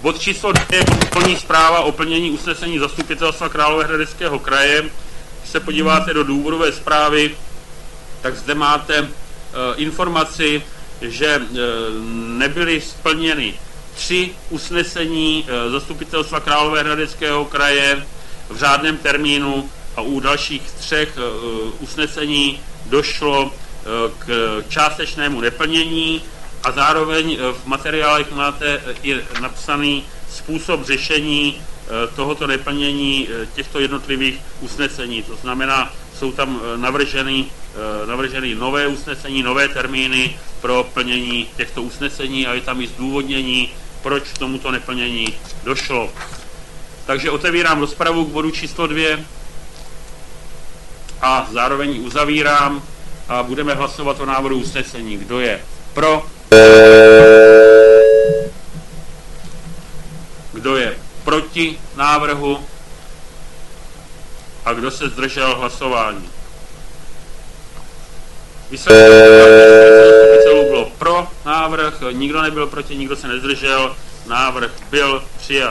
Bod číslo 2 je kontrolní zpráva o plnění usnesení Zastupitelstva Královéhradeckého kraje. Když se podíváte do důvodové zprávy, tak zde máte informaci, že nebyly splněny 3 usnesení Zastupitelstva Královéhradeckého kraje v řádném termínu a u dalších 3 usnesení došlo k částečnému neplnění a zároveň v materiálech máte i napsaný způsob řešení tohoto neplnění těchto jednotlivých usnesení. To znamená, jsou tam navrženy nové usnesení, nové termíny pro plnění těchto usnesení a je tam i zdůvodnění, proč k tomuto neplnění došlo. Takže otevírám rozpravu k bodu číslo 2 a zároveň uzavírám a budeme hlasovat o návrhu usnesení. Kdo je pro? Kdo je proti návrhu? A kdo se zdržel hlasování? Výsledek bylo pro návrh, nikdo nebyl proti, nikdo se nezdržel, návrh byl přijat.